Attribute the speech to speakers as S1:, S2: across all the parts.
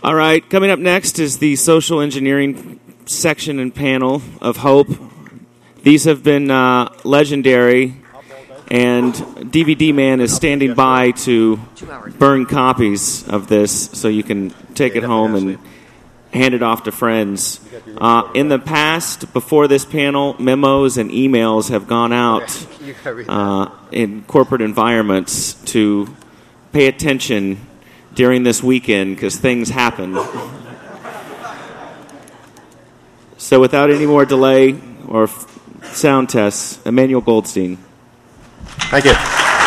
S1: All right, coming up next is the social engineering section and panel of Hope. These have been legendary, and DVD Man is standing by to burn copies of this so you can take it home and hand it off to friends. In the past, before this panel, memos and emails have gone out in corporate environments to pay attention during this weekend because things happen. So without any more delay or sound tests, Emmanuel Goldstein.
S2: Thank you.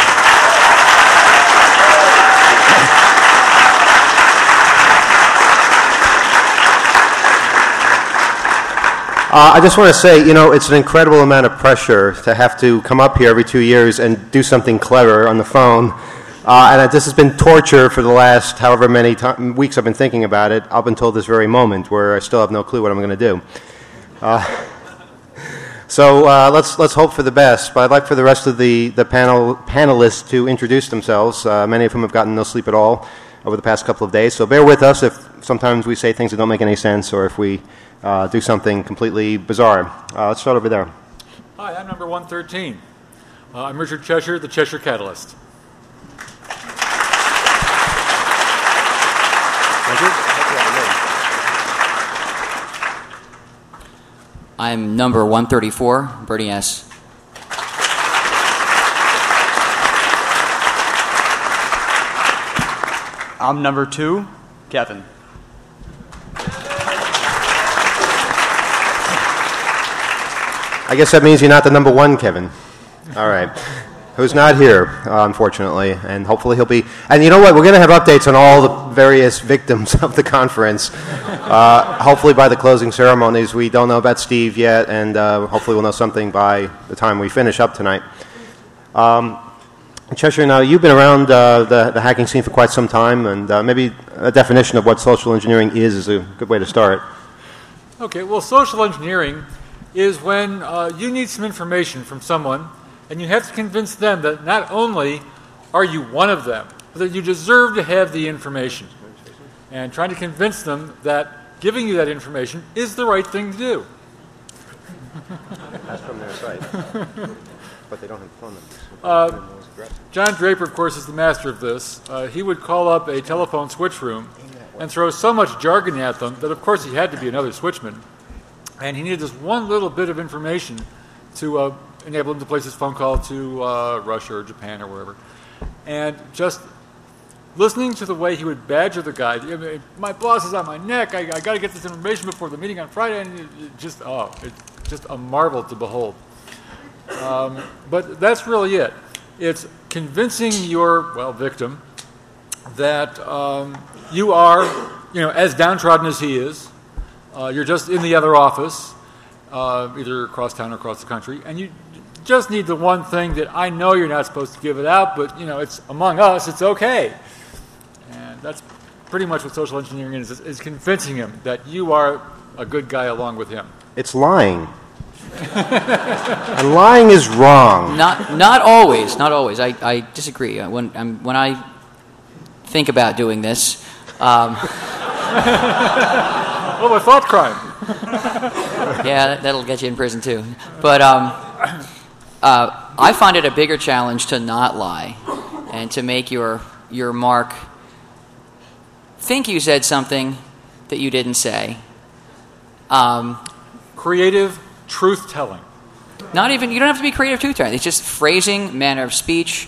S2: I just want to say, it's an incredible amount of pressure to have to come up here every 2 years and do something clever on the phone. And this has been torture for the last however many weeks I've been thinking about it, up until this very moment where I still have no clue what I'm going to do. So let's hope for the best. But I'd like for the rest of the panelists to introduce themselves, many of whom have gotten no sleep at all over the past couple of days. So bear with us if sometimes we say things that don't make any sense or if we do something completely bizarre. Let's start over there.
S3: Hi, I'm number 113. I'm Richard Cheshire, the Cheshire Catalyst.
S2: Thank you.
S4: I'm number 134, Bernie S.
S5: I'm number 2, Kevin.
S2: I guess that means you're not the number 1, Kevin. All right. Who's not here, unfortunately, and hopefully he'll be. And you know what? We're going to have updates on all the various victims of the conference. Hopefully by the closing ceremonies. We don't know about Steve yet, and hopefully we'll know something by the time we finish up tonight. Cheshire, now you've been around the hacking scene for quite some time, and maybe a definition of what social engineering is a good way to start.
S3: Okay, well, social engineering is when you need some information from someone, and you have to convince them that not only are you one of them, but that you deserve to have the information. And trying to convince them that giving you that information is the right thing to do.
S2: That's from their site. But they don't have phone numbers.
S3: John Draper, of course, is the master of this. He would call up a telephone switch room and throw so much jargon at them that, of course, he had to be another switchman. And he needed this one little bit of information to enable him to place his phone call to Russia or Japan or wherever. And just listening to the way he would badger the guy, I mean, my boss is on my neck, I got to get this information before the meeting on Friday, and it's just a marvel to behold. But that's really it. It's convincing your, victim that you are, as downtrodden as he is, you're just in the other office, either across town or across the country, and you just need the one thing that I know you're not supposed to give it out, but, it's among us, it's okay. And that's pretty much what social engineering is convincing him that you are a good guy along with him.
S2: It's lying. And lying is wrong.
S4: Not always. Not always. I disagree. When I think about doing this,
S3: Oh, a thought crime.
S4: Yeah, that'll get you in prison too. But I find it a bigger challenge to not lie and to make your mark think you said something that you didn't say.
S3: Creative truth-telling.
S4: You don't have to be creative truth-telling. It's just phrasing, manner of speech,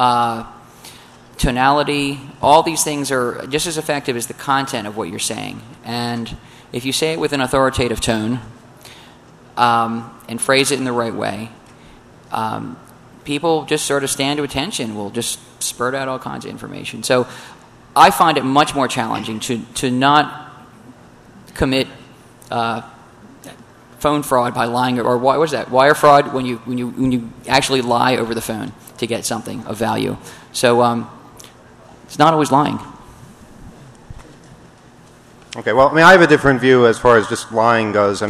S4: tonality. All these things are just as effective as the content of what you're saying. And if you say it with an authoritative tone and phrase it in the right way, people just sort of stand to attention, will just spurt out all kinds of information. So I find it much more challenging to not commit phone fraud by lying, or what was that? Wire fraud when you actually lie over the phone to get something of value. So it's not always lying.
S2: Okay, well, I have a different view as far as just lying goes.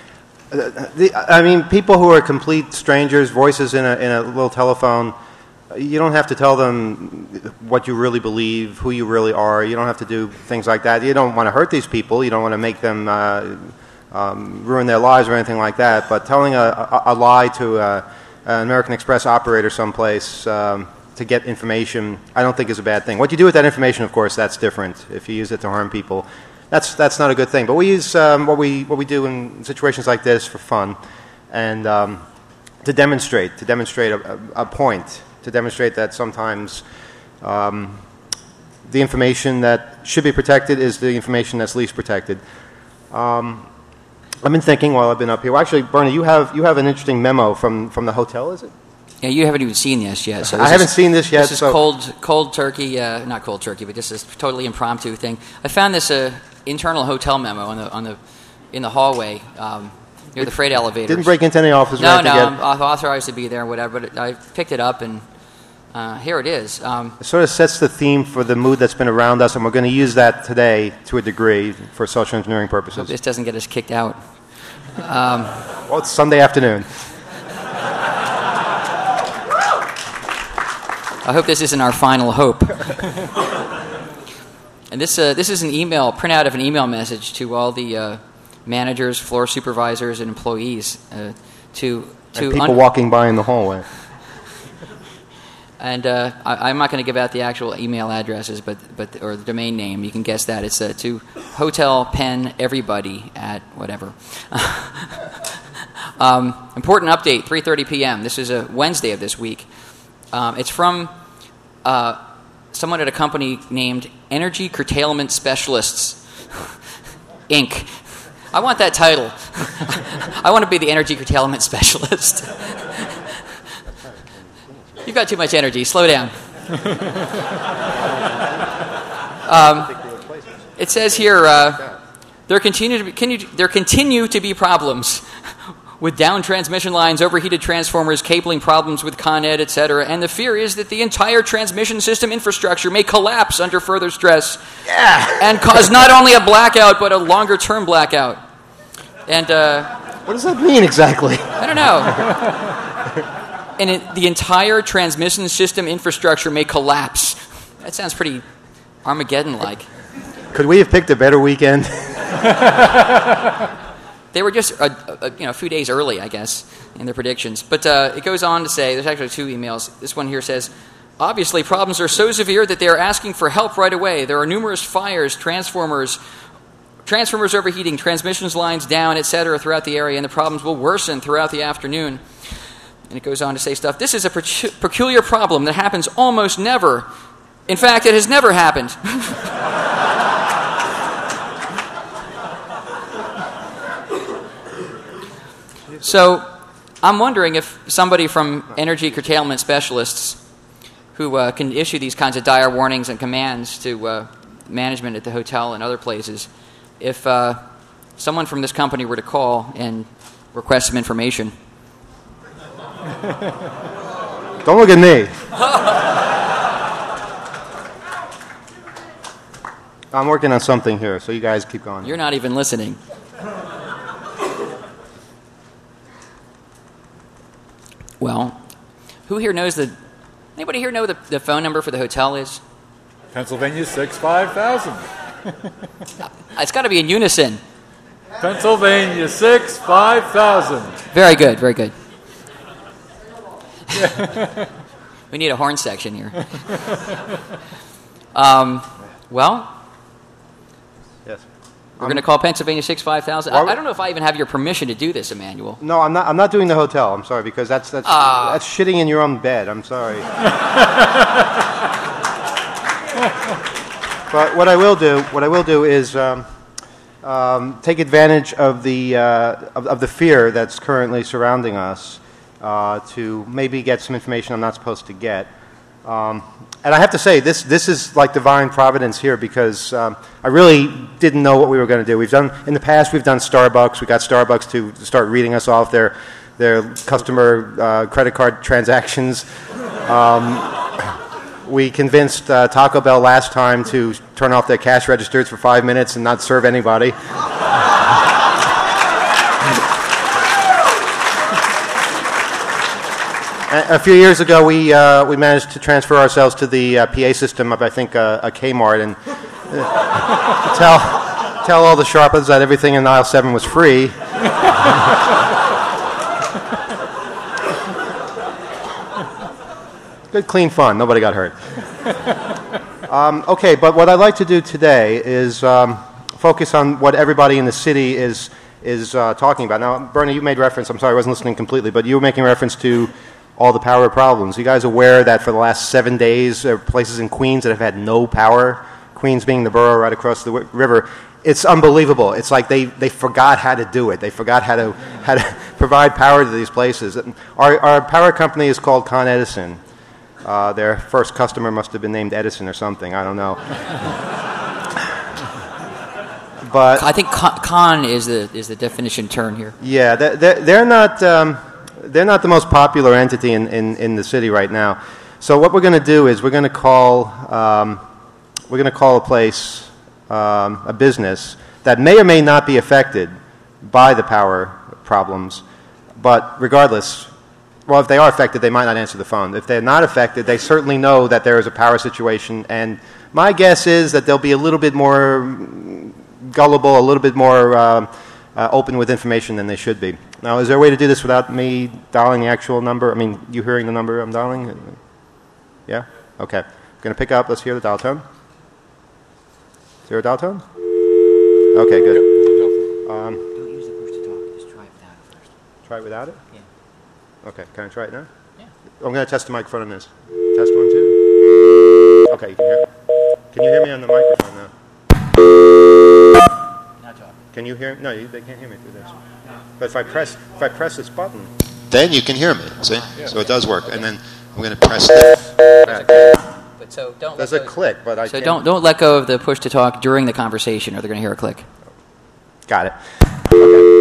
S2: People who are complete strangers, voices in a little telephone, You don't have to tell them what you really believe, who you really are. You don't have to do things like that. You don't want to hurt these people. You don't want to make them ruin their lives or anything like that. But telling a lie to an American Express operator someplace to get information, I don't think is a bad thing. What you do with that information, of course, that's different. If you use it to harm people, that's not a good thing. But we use what we do in situations like this for fun, and to demonstrate a point, to demonstrate that sometimes the information that should be protected is the information that's least protected. I've been thinking while I've been up here. Well, actually, Bernie, you have an interesting memo from the hotel, is it?
S4: Yeah, you haven't even seen this yet. So
S2: I haven't seen this yet.
S4: This is cold turkey, not cold turkey, but just this totally impromptu thing. I found this internal hotel memo in the hallway near the freight elevators.
S2: Didn't break into any office.
S4: No, I'm authorized to be there, whatever. But I picked it up, and here it is.
S2: It sort of sets the theme for the mood that's been around us, and we're going to use that today to a degree for social engineering purposes.
S4: Hope this doesn't get us kicked out.
S2: Well, it's Sunday afternoon.
S4: I hope this isn't our final hope. And this is an email, printout of an email message to all the managers, floor supervisors, and employees to
S2: people walking by in the hallway.
S4: And I'm not going to give out the actual email addresses, or the domain name. You can guess that. It's to Hotel Pen Everybody at whatever. Important update, 3:30 p.m. This is a Wednesday of this week. It's from someone at a company named Energy Curtailment Specialists, Inc. I want that title. I want to be the Energy Curtailment Specialist. You've got too much energy. Slow down. It says here there continue to be problems with down transmission lines, overheated transformers, cabling problems with Con Ed, etc. And the fear is that the entire transmission system infrastructure may collapse under further stress and cause not only a blackout, but a longer-term blackout. And
S2: what does that mean exactly?
S4: I don't know. And the entire transmission system infrastructure may collapse. That sounds pretty Armageddon-like.
S2: Could we have picked a better weekend?
S4: They were just a few days early, I guess, in their predictions. But it goes on to say, there's actually two emails. This one here says, obviously problems are so severe that they are asking for help right away. There are numerous fires, transformers overheating, transmissions lines down, etc. throughout the area, and the problems will worsen throughout the afternoon. And it goes on to say stuff. This is a peculiar problem that happens almost never. In fact, it has never happened. So I'm wondering if somebody from Energy Curtailment Specialists who can issue these kinds of dire warnings and commands to management at the hotel and other places, if someone from this company were to call and request some information.
S2: Don't look at me. I'm working on something here, so you guys keep going.
S4: You're not even listening. Well, who here knows anybody here know the phone number for the hotel is?
S3: Pennsylvania 65000.
S4: It's got to be in unison.
S3: Pennsylvania 65000.
S4: Very good, very good. We need a horn section here. Well,
S2: yes.
S4: We're going to call Pennsylvania 65000. I don't know if I even have your permission to do this, Emmanuel.
S2: No, I'm not doing the hotel. I'm sorry, because that's shitting in your own bed. I'm sorry. But what I will do is take advantage of the fear that's currently surrounding us to maybe get some information I'm not supposed to get. And I have to say, this is like divine providence here, because I really didn't know what we were going to do. In the past, we've done Starbucks. We got Starbucks to start reading us off their customer credit card transactions. We convinced Taco Bell last time to turn off their cash registers for 5 minutes and not serve anybody. A few years ago, we managed to transfer ourselves to the PA system of, I think, a Kmart and tell all the sharpers that everything in aisle 7 was free. Good, clean fun. Nobody got hurt. Okay, but what I'd like to do today is focus on what everybody in the city is talking about. Now, Bernie, you made reference, I'm sorry, I wasn't listening completely, but you were making reference to all the power problems. You guys aware that for the last 7 days, there are places in Queens that have had no power? Queens being the borough right across the river. It's unbelievable. It's like they forgot how to do it. They forgot how to provide power to these places. Our power company is called Con Edison. Their first customer must have been named Edison or something. I don't know. But
S4: I think con is the definition term here.
S2: Yeah, they're not the most popular entity in the city right now. So what we're going to do is we're going to call a place a business that may or may not be affected by the power problems, but regardless. Well, if they are affected, they might not answer the phone. If they're not affected, they certainly know that there is a power situation, and my guess is that they'll be a little bit more gullible, a little bit more open with information than they should be. Now, is there a way to do this without me dialing the actual number? I mean, you hearing the number I'm dialing? Yeah? Okay. I'm going to pick up. Let's hear the dial tone. Is there a dial tone? Okay, good.
S6: Don't use the push to talk. Just try it without it first.
S2: Try it without it?
S6: Yeah.
S2: Okay, can I try it now?
S6: Yeah.
S2: I'm going to test the microphone on this. Test 1, 2. Okay, you can hear. Can you hear me on the microphone now?
S6: Not talking.
S2: Can you hear? No, they can't hear me through this. But if I press this button,
S7: then you can hear me. See, so it does work. And then I'm going to press this.
S4: But so don't.
S2: There's a click, but I
S4: So
S2: can't.
S4: don't let go of the push to talk during the conversation, or they're going to hear a click.
S2: Got it. Okay.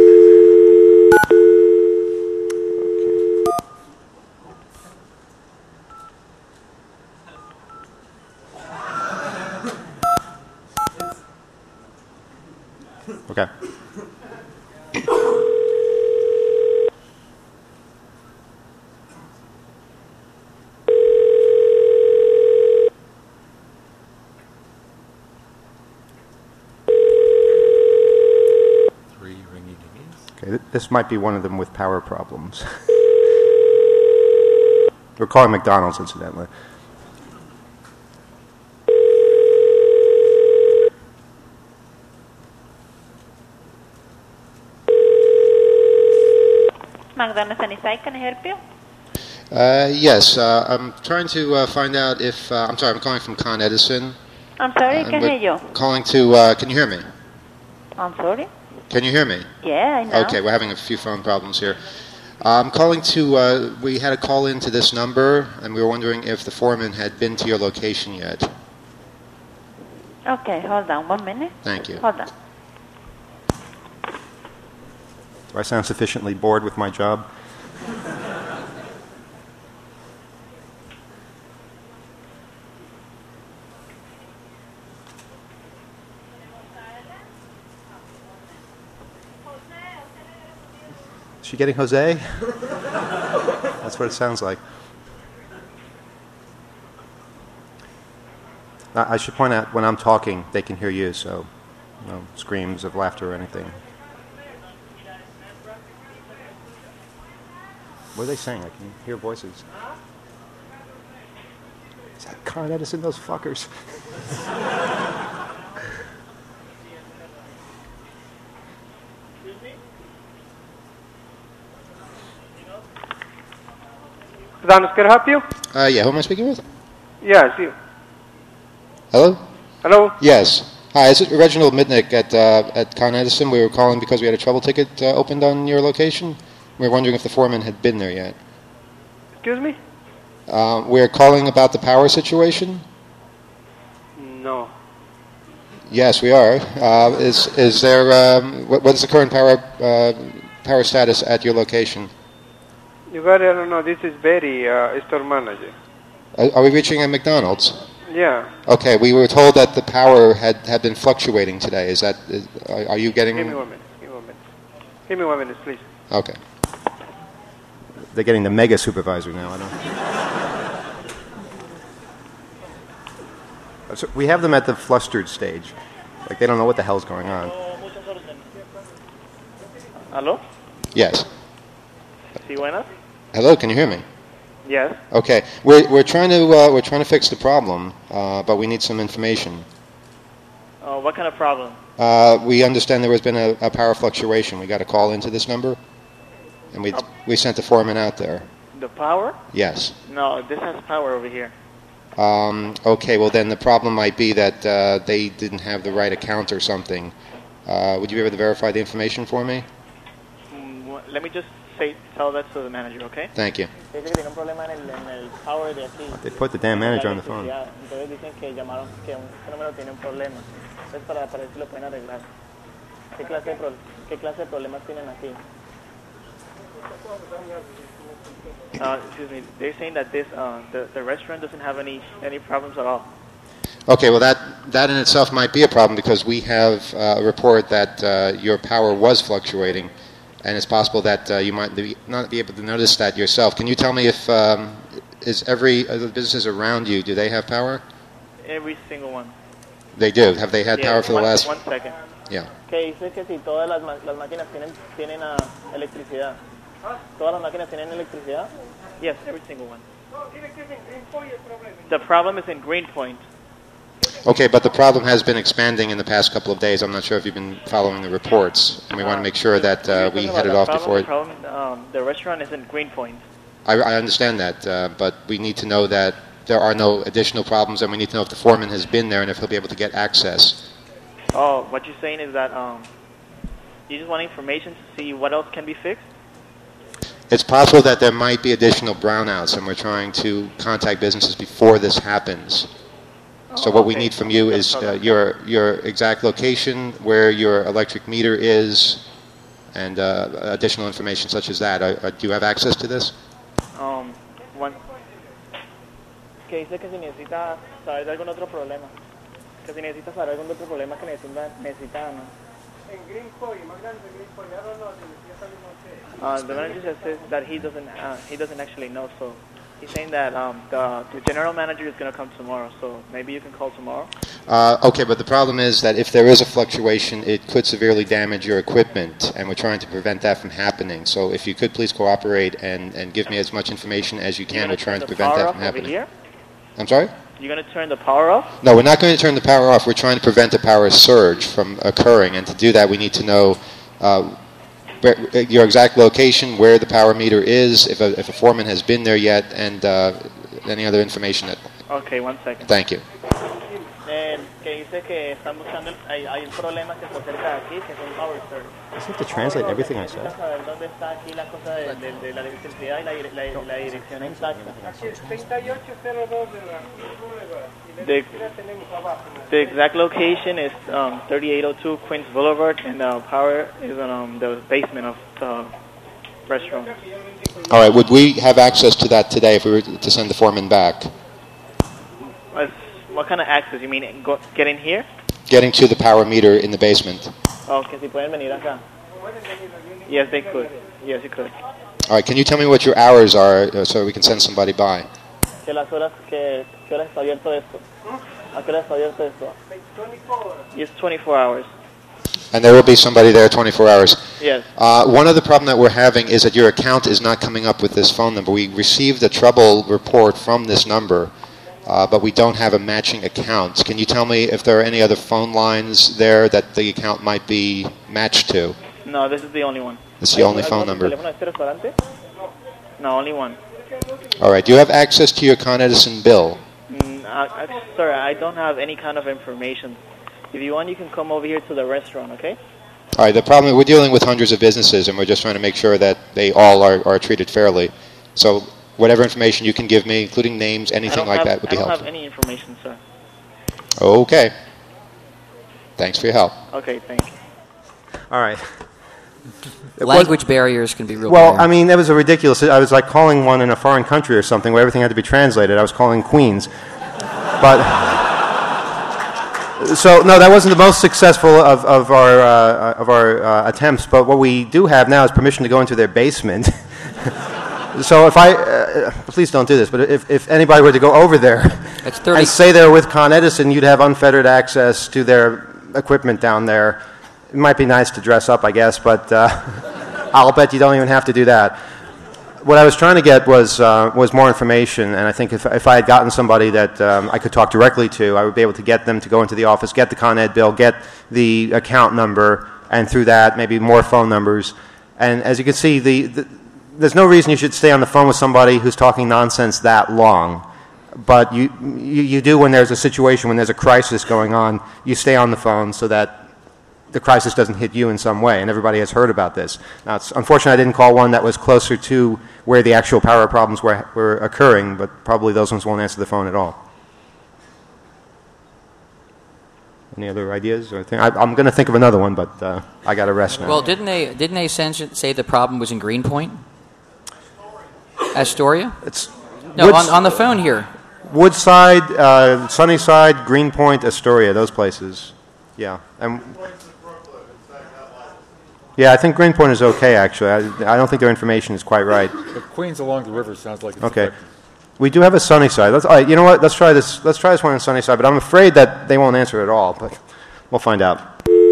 S2: Okay. Okay, this might be one of them with power problems. We're calling McDonald's, incidentally.
S8: McDonald's Sunnyside, can I help you?
S7: Yes, I'm trying to find out if I'm sorry. I'm calling from Con Edison.
S8: I'm sorry, I can't hear you.
S7: Calling to. Can you hear me?
S8: I'm sorry?
S7: Can you hear me?
S8: Yeah, I know.
S7: Okay, we're having a few phone problems here. I'm calling to. We had a call into this number, and we were wondering if the foreman had been to your location yet.
S8: Okay, hold on 1 minute.
S7: Thank you.
S8: Hold on.
S2: Do I sound sufficiently bored with my job? Is she getting Jose? That's what it sounds like. I should point out, when I'm talking, they can hear you, so no screams of laughter or anything. What are they saying? I can hear voices. Is that Con Edison, those fuckers?
S9: Adonis, can I help you?
S7: Yeah, who am I speaking with?
S9: Yes, you.
S7: Hello?
S9: Hello?
S7: Yes. Hi, is it Reginald Mitnick at Con Edison? We were calling because we had a trouble ticket opened on your location. We were wondering if the foreman had been there yet.
S9: Excuse me?
S7: We're calling about the power situation.
S9: No.
S7: Yes, we are. Is there what is the current power status at your location?
S9: You got it, I don't know. This is Betty, store manager.
S7: Are we reaching a McDonald's?
S9: Yeah.
S7: Okay, we were told that the power had been fluctuating today. Are you getting?
S9: Give me 1 minute. Give me 1 minute, please.
S7: Okay.
S2: they're getting the mega supervisor now. I don't. So we have them at the flustered stage, like they don't know what the hell's going on.
S9: Hello?
S7: Yes.
S9: Sí, buenas?
S7: Hello, can you hear me?
S9: Yes.
S7: Okay, we're trying to fix the problem, but we need some information.
S9: What kind of problem?
S7: We understand there has been a power fluctuation. We got a call into this number, and we sent the foreman out there.
S9: The power?
S7: Yes.
S9: No, this has power over here.
S7: Okay, well then the problem might be that they didn't have the right account or something. Would you be able to verify the information for me?
S9: Let me just tell that to the manager, okay?
S7: Thank you.
S2: They put the damn manager on the phone.
S9: Excuse me, they're saying that the restaurant doesn't have any problems at all.
S7: Okay, well that in itself might be a problem because we have a report that your power was fluctuating, and it's possible that you might not be able to notice that yourself. Can you tell me if is every other businesses around you, do they have power?
S9: Every single one.
S7: They do. Have they had power for the last?
S9: 1 second.
S7: Yeah.
S9: Que dice que si todas las máquinas tienen electricidad. ¿Todas las máquinas tienen electricidad? Yes, every single one. The problem is in Greenpoint.
S7: Okay, but the problem has been expanding in the past couple of days. I'm not sure if you've been following the reports, and we want to make sure that we head it off before.
S9: The restaurant is in Greenpoint.
S7: I understand that, but we need to know that there are no additional problems, and we need to know if the foreman has been there and if he'll be able to get access.
S9: Oh, what you're saying is that you just want information to see what else can be fixed?
S7: It's possible that there might be additional brownouts, and we're trying to contact businesses before this happens. So what we need from you is your exact location, where your electric meter is, and additional information such as that. Do you have access to this?
S9: Que dice que si necesita saber de algún otro problema. Que si necesita saber algún otro problema que necesita ¿no? En Greenpoint, más grande Greenpoint, I don't know. The manager says that he doesn't actually know, so he's saying that the general manager is going to come tomorrow, so maybe you can call tomorrow.
S7: Okay, but the problem is that if there is a fluctuation, it could severely damage your equipment, and we're trying to prevent that from happening. So if you could please cooperate and give me as much information as you can, we're trying to prevent that from happening.
S9: Here?
S7: I'm sorry?
S9: You're going to turn the power off?
S7: No, we're not going to turn the power off. We're trying to prevent a power surge from occurring, and to do that, we need to know your exact location, where the power meter is, if a foreman has been there yet, and any other information.
S9: Okay, 1 second.
S7: Thank you.
S9: Que dice que están buscando, hay un problema que está cerca de aquí, que es un power surge.
S2: I have to translate everything I said.
S9: Saber dónde está aquí la cosa de la electricidad y la dirección exacta. The exact location is 3802 Queens Boulevard, and the power is on the basement of the restaurant.
S7: All right, would we have access to that today if we were to send the foreman back?
S9: What kind of access? You mean get in here?
S7: Getting to the power meter in the basement.
S9: Oh, que si pueden venir acá. Yes, they could. Yes, you could.
S7: All right, can you tell me what your hours are so we can send somebody by?
S9: ¿Qué horas está abierto esto? ¿A qué hora está abierto esto? It's 24 hours.
S7: And there will be somebody there 24 hours.
S9: Yes.
S7: One other problem that we're having is that your account is not coming up with this phone number. We received a trouble report from this number, but we don't have a matching account. Can you tell me if there are any other phone lines there that the account might be matched to?
S9: No, this is the only one.
S7: This is the only phone number.
S9: No, only one.
S7: All right. Do you have access to your Con Edison bill?
S9: Sir, I don't have any kind of information. If you want, you can come over here to the restaurant, okay?
S7: All right. The problem, we're dealing with hundreds of businesses, and we're just trying to make sure that they all are treated fairly. So whatever information you can give me, including names, anything like that would be helpful.
S9: I don't have any information, sir.
S7: Okay. Thanks for your help.
S9: Okay, thank you.
S2: All right.
S4: Language barriers can be real.
S2: Well, I mean, that was a ridiculous. I was like calling one in a foreign country or something where everything had to be translated. I was calling Queens, but so no, that wasn't the most successful of our attempts. But what we do have now is permission to go into their basement. So if please don't do this, but if anybody were to go over there
S4: That's 30.
S2: and say they're with Con Edison, you'd have unfettered access to their equipment down there. It might be nice to dress up, I guess, but I'll bet you don't even have to do that. What I was trying to get was more information, and I think if I had gotten somebody that I could talk directly to, I would be able to get them to go into the office, get the Con Ed bill, get the account number, and through that, maybe more phone numbers. And as you can see, there's no reason you should stay on the phone with somebody who's talking nonsense that long. But you do when there's a situation, when there's a crisis going on, you stay on the phone so that the crisis doesn't hit you in some way, and everybody has heard about this. Now, it's unfortunate I didn't call one that was closer to where the actual power problems were occurring, but probably those ones won't answer the phone at all. Any other ideas? Or I'm going to think of another one, but I got to rest now.
S4: Well, didn't they say the problem was in Greenpoint? Astoria? On the phone here.
S2: Woodside, Sunnyside, Greenpoint, Astoria, those places. Yeah. Yeah, I think Greenpoint is okay, actually. I don't think their information is quite right.
S3: But Queens along the river sounds like it's
S2: okay.
S3: effective.
S2: We do have a Sunnyside. All right, you know what? Let's try this. Let's try this one in Sunnyside, but I'm afraid that they won't answer at all, but we'll find out.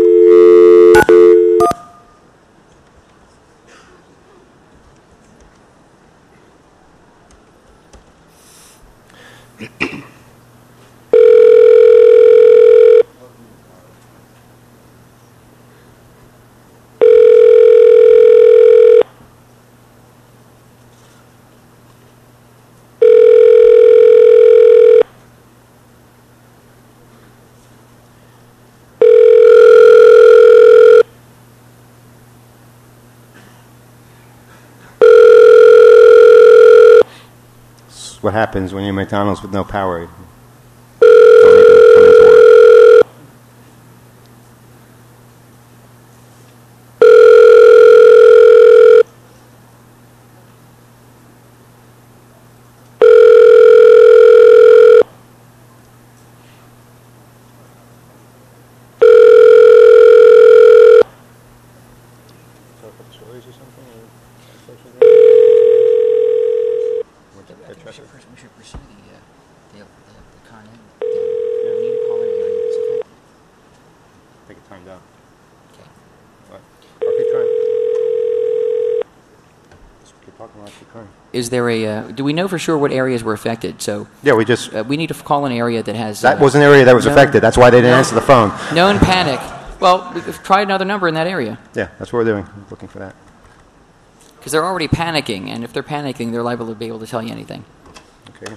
S2: What happens when you're McDonald's with no power? Don't even come into work.
S6: We should pursue the Con Ed. We need to call an area that's affected.
S2: Take it timed out.
S6: Okay.
S2: What? I'll keep trying. Just keep talking while I keep trying.
S4: Is there a? Do we know for sure what areas were affected? So
S2: yeah, we
S4: need to call an area that has.
S2: That was an area that was affected. That's why they didn't answer the phone.
S4: Known panic. Well, we've tried another number in that area.
S2: Yeah, that's what we're doing. Looking for that.
S4: Because they're already panicking, and if they're panicking, they're liable to be able to tell you anything.
S2: Okay.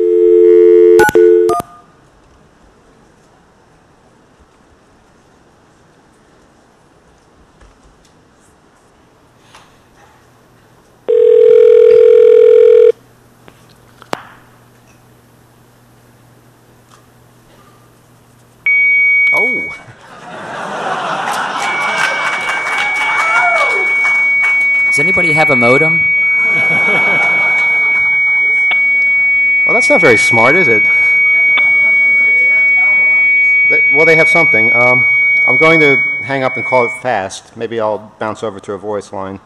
S2: Oh.
S4: Does anybody have a modem?
S2: Well, that's not very smart, is it? Well, they have something. I'm going to hang up and call it fast. Maybe I'll bounce over to a voice line.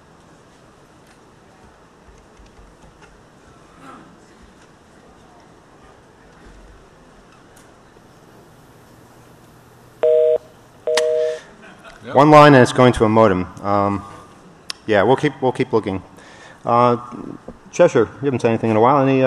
S2: Yep. One line, and it's going to a modem. Yeah, we'll keep looking. Cheshire, you haven't said anything in a while. Any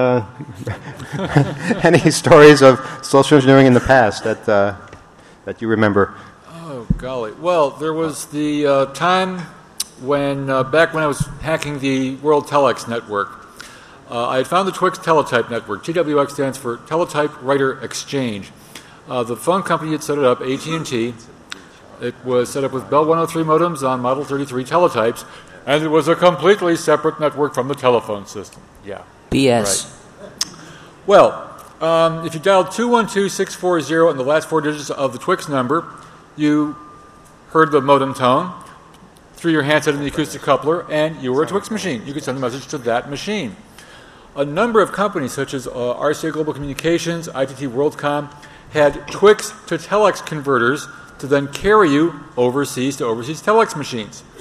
S2: any stories of social engineering in the past that you remember?
S3: Oh golly! Well, there was the time when back when I was hacking the World Telex network, I had found the Twix Teletype network. TWX stands for Teletype Writer Exchange. The phone company had set it up, AT&T. It was set up with Bell 103 modems on Model 33 teletypes. And it was a completely separate network from the telephone system. Yeah.
S4: BS.
S3: Right. Well, if you dialed 212-640 and the last four digits of the Twix number, you heard the modem tone through your handset in the acoustic coupler, and you were a Twix machine. You could send a message to that machine. A number of companies, such as RCA Global Communications, ITT WorldCom, had Twix to telex converters to then carry you overseas to overseas telex machines.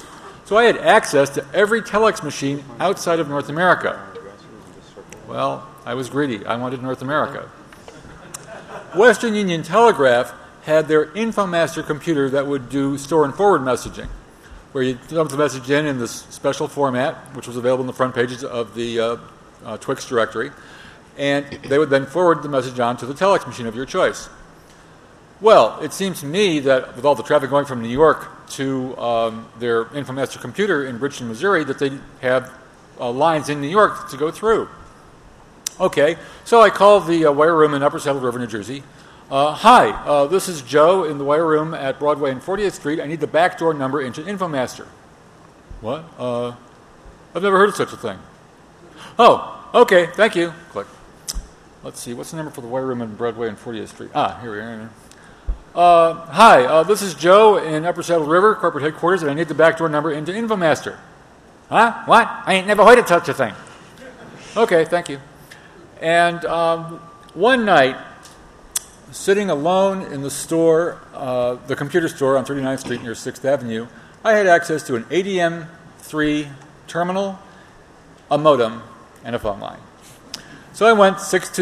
S3: So I had access to every telex machine outside of North America. Well, I was greedy. I wanted North America. Western Union Telegraph had their Infomaster computer that would do store and forward messaging, where you dump the message in this special format, which was available in the front pages of the Twix directory, and they would then forward the message on to the telex machine of your choice. Well, it seemed to me that with all the traffic going from New York to their Infomaster computer in Bridgeton, Missouri, that they have lines in New York to go through. Okay, so I called the wire room in Upper Saddle River, New Jersey. Hi, this is Joe in the wire room at Broadway and 40th Street. I need the backdoor number into Infomaster. What? I've never heard of such a thing. Oh, okay, thank you. Click. Let's see, what's the number for the wire room in Broadway and 40th Street? Here we are. Hi, this is Joe in Upper Saddle River, corporate headquarters, and I need the backdoor number into Infomaster. Huh? What? I ain't never heard of such a thing. Okay, thank you. And one night, sitting alone in the store, the computer store on 39th Street near 6th Avenue, I had access to an ADM3 terminal, a modem, and a phone line. So I went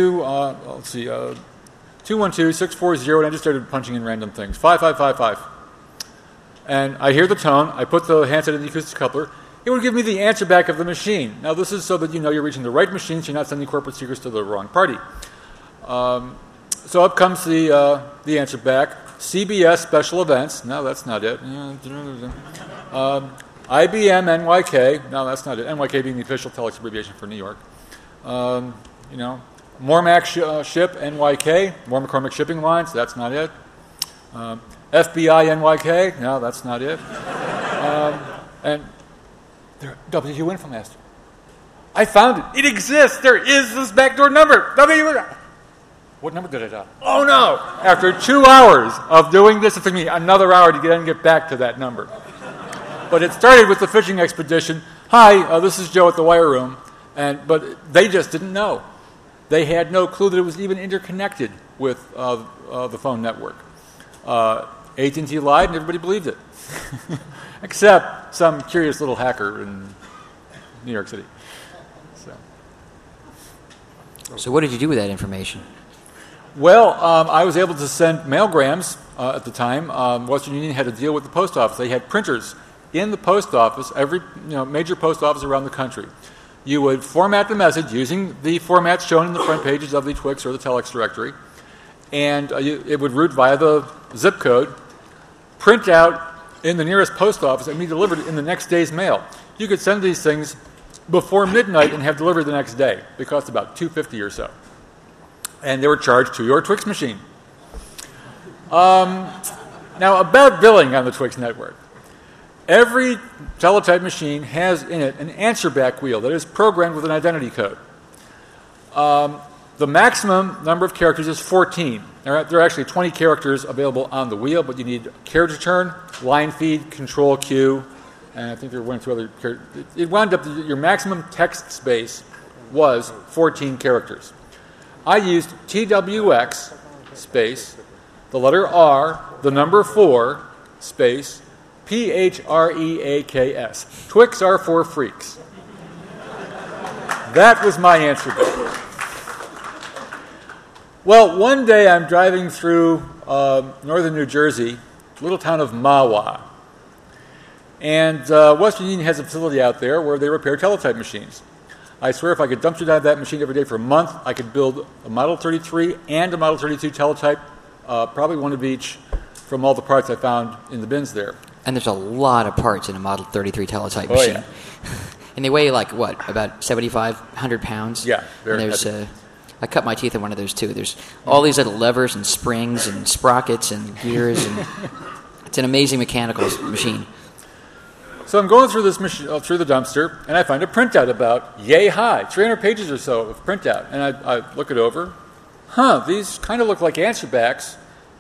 S3: 212-640, and I just started punching in random things. 5555. And I hear the tone. I put the handset in the acoustic coupler. It would give me the answer back of the machine. Now, this is so that you know you're reaching the right machine, so you're not sending corporate secrets to the wrong party. So up comes the answer back. CBS Special Events. No, that's not it. IBM NYK. No, that's not it. NYK being the official telex abbreviation for New York. Mormac Ship NYK. More McCormick Shipping Lines. That's not it. FBI NYK. No, that's not it. And WU Infomaster. I found it. It exists. There is this backdoor number. What number did I dial? Oh, no. After 2 hours of doing this, it took me another hour to get back to that number. But it started with the fishing expedition. Hi, this is Joe at the wire room. But they just didn't know. They had no clue that it was even interconnected with the phone network. AT&T lied, and everybody believed it. Except some curious little hacker in New York City.
S6: So what did you do with that information?
S3: Well, I was able to send mailgrams at the time. Western Union had a deal with the post office. They had printers in the post office, every major post office around the country. You would format the message using the formats shown in the front pages of the Twix or the telex directory, and it would route via the zip code, print out in the nearest post office, and be delivered in the next day's mail. You could send these things before midnight and have delivered the next day. They cost about $2.50 or so. And they were charged to your Twix machine. Now, about billing on the Twix network. Every teletype machine has in it an answer back wheel that is programmed with an identity code. The maximum number of characters is 14. There are actually 20 characters available on the wheel, but you need carriage return, line feed, control queue, and I think there were 1 or 2 other characters. It wound up that your maximum text space was 14 characters. I used TWX space, the letter R, the number 4, space, PHREAKS. Twix are for freaks. That was my answer back. Well, one day I'm driving through northern New Jersey, little town of Mahwah. And Western Union has a facility out there where they repair teletype machines. I swear if I could dumpster dive that machine every day for a month, I could build a Model 33 and a Model 32 teletype, probably one of each, from all the parts I found in the bins there.
S6: And there's a lot of parts in a Model 33 teletype machine.
S3: Yeah.
S6: And they weigh about 7,500 pounds?
S3: Yeah, very
S6: and
S3: heavy.
S6: I cut my teeth in one of those too. There's all these little levers and springs and sprockets and gears, and it's an amazing mechanical machine.
S3: So I'm going through this through the dumpster, and I find a printout about yay high, 300 pages or so of printout. And I look it over. These kind of look like answer backs.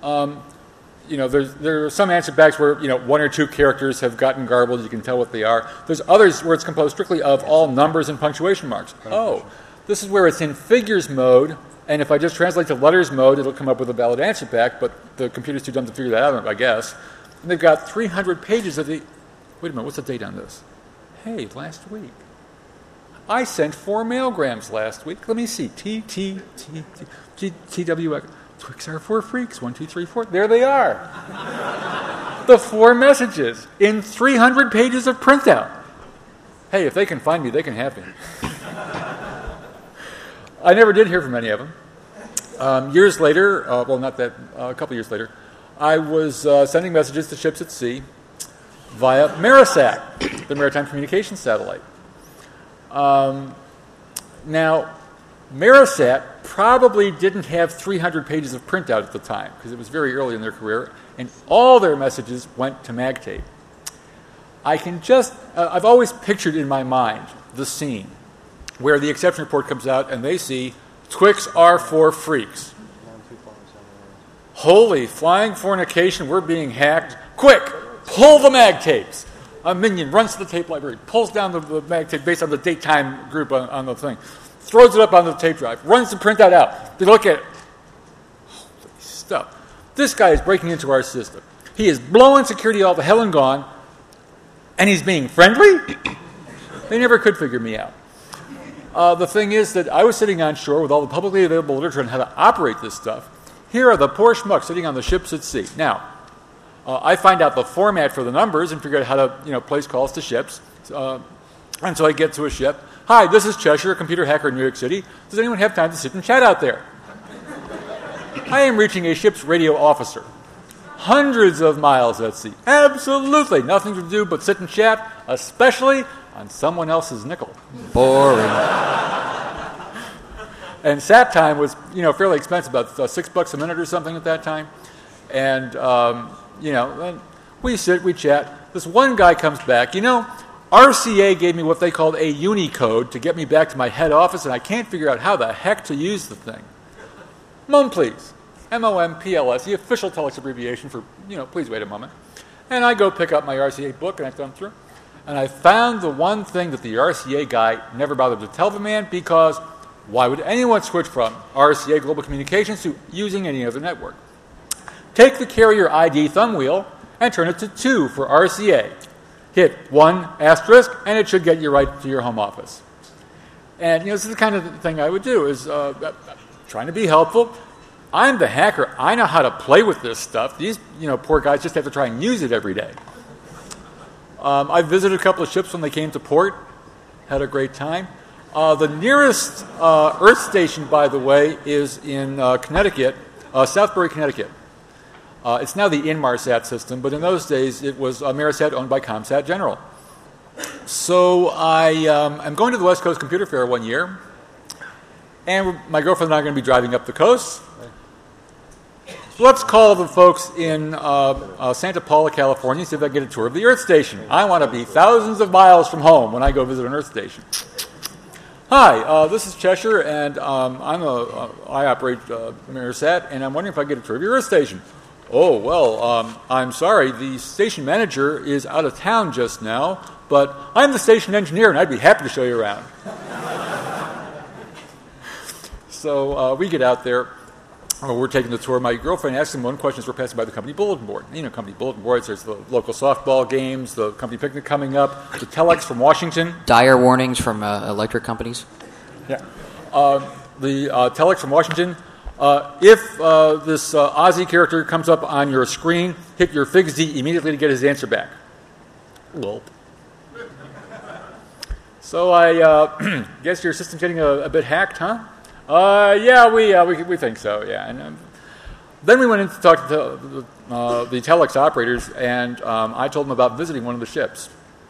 S3: There are some answer backs where 1 or 2 characters have gotten garbled. You can tell what they are. There's others where it's composed strictly of all numbers and punctuation marks. Oh, this is where it's in figures mode, and if I just translate to letters mode, it'll come up with a valid answer back. But the computer's too dumb to figure that out, I guess. And they've got 300 pages of the Wait a minute, what's the date on this? Hey, last week. I sent 4 mailgrams last week. Let me see. TWX. Twix are for freaks. 1, 2, 3, 4. There they are. The 4 messages in 300 pages of printout. Hey, if they can find me, they can have me. I never did hear from any of them. Years later, a couple years later, I was sending messages to ships at sea via Marisat, the Maritime Communications Satellite. Now, Marisat probably didn't have 300 pages of printout at the time because it was very early in their career, and all their messages went to MagTape. I've always pictured in my mind the scene where the exception report comes out and they see Twix are for freaks. Holy flying fornication, we're being hacked. Quick, pull the MagTapes. A minion runs to the tape library, pulls down the MagTape based on the date-time group on the thing, throws it up on the tape drive, runs the printout out. They look at it. Holy stuff. This guy is breaking into our system. He is blowing security all the hell and gone, and he's being friendly? They never could figure me out. The thing is that I was sitting on shore with all the publicly available literature on how to operate this stuff. Here are the poor schmucks sitting on the ships at sea. Now, I find out the format for the numbers and figure out how to place calls to ships. And so I get to a ship. Hi, this is Cheshire, a computer hacker in New York City. Does anyone have time to sit and chat out there? I am reaching a ship's radio officer. Hundreds of miles at sea. Absolutely nothing to do but sit and chat, especially on someone else's nickel.
S6: Boring.
S3: And sat time was, fairly expensive, about $6 a minute or something at that time. And, then we sit, we chat. This one guy comes back. RCA gave me what they called a Unicode to get me back to my head office, and I can't figure out how the heck to use the thing. MOMPLEASE. MOMPLS, the official telex abbreviation for, please wait a moment. And I go pick up my RCA book, and I thumb through. And I found the one thing that the RCA guy never bothered to tell the man, because why would anyone switch from RCA Global Communications to using any other network? Take the carrier ID thumb wheel and turn it to 2 for RCA. Hit 1 asterisk, and it should get you right to your home office. And, this is the kind of thing I would do, is trying to be helpful. I'm the hacker. I know how to play with this stuff. These, poor guys just have to try and use it every day. I visited a couple of ships when they came to port. Had a great time. The nearest Earth station, by the way, is in Connecticut, Southbury, Connecticut. It's now the Inmarsat system, but in those days it was Marisat owned by ComSat General. So I'm going to the West Coast Computer Fair one year, and my girlfriend and I are going to be driving up the coast. So let's call the folks in Santa Paula, California, see if I can get a tour of the Earth Station. I want to be thousands of miles from home when I go visit an Earth Station. Hi, this is Cheshire, and I operate Marisat, and I'm wondering if I can get a tour of your Earth Station. Oh, well, I'm sorry, the station manager is out of town just now, but I'm the station engineer, and I'd be happy to show you around. So we get out there. We're taking the tour. My girlfriend asked him one question as we're passing by the company bulletin board. Company bulletin boards, there's the local softball games, the company picnic coming up, the telex from Washington.
S6: Dire warnings from electric companies.
S3: Yeah. The telex from Washington. If this Aussie character comes up on your screen, hit your Fig Z immediately to get his answer back. Gulp. So I guess your system's getting a bit hacked, huh? Yeah, we think so, yeah. And then we went in to talk to the telex operators, and I told them about visiting one of the ships.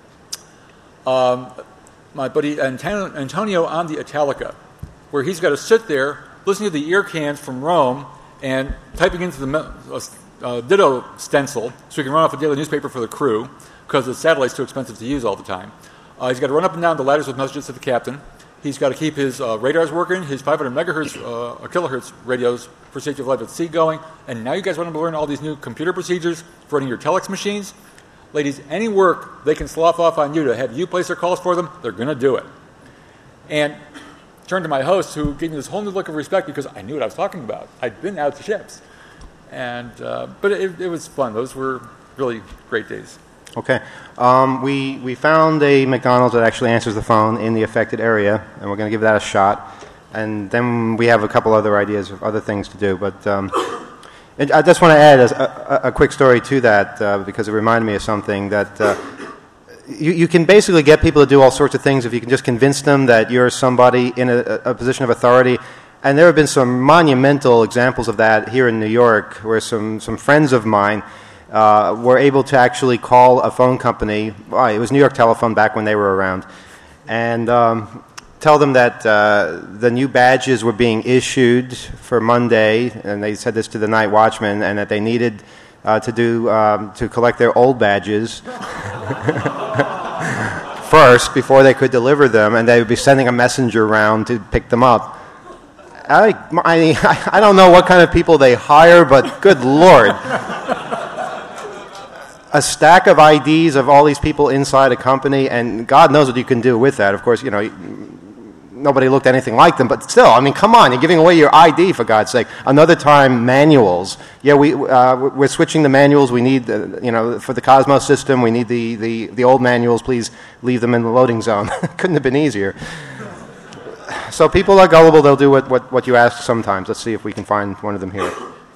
S3: My buddy Antonio on the Italica, where he's got to sit there listening to the ear cans from Rome and typing into the ditto stencil so he can run off a daily newspaper for the crew because the satellite's too expensive to use all the time. He's got to run up and down the ladders with messages to the captain. He's got to keep his radars working, his 500 megahertz kilohertz radios for safety of life at sea going. And now you guys want him to learn all these new computer procedures for running your telex machines? Ladies, any work they can slough off on you to have you place their calls for them, they're going to do it. And turned to my host, who gave me this whole new look of respect because I knew what I was talking about. I'd been out to ships. And but it was fun. Those were really great days.
S2: Okay. We found a McDonald's that actually answers the phone in the affected area, and we're going to give that a shot. And then we have a couple other ideas of other things to do. But I just want to add a quick story to that because it reminded me of something that you can basically get people to do all sorts of things if you can just convince them that you're somebody in a position of authority. And there have been some monumental examples of that here in New York where some friends of mine were able to actually call a phone company. Well, it was New York Telephone back when they were around. And tell them that the new badges were being issued for Monday, and they said this to the night watchman, and that they needed to collect their old badges first before they could deliver them, and they would be sending a messenger around to pick them up. I don't know what kind of people they hire, but good Lord. A stack of IDs of all these people inside a company, and God knows what you can do with that. Of course, nobody looked anything like them, but still, I mean, come on, you're giving away your ID, for God's sake. Another time, manuals. Yeah, we're switching the manuals. We need, for the Cosmos system, we need the old manuals. Please leave them in the loading zone. Couldn't have been easier. So people are gullible. They'll do what you ask sometimes. Let's see if we can find one of them here.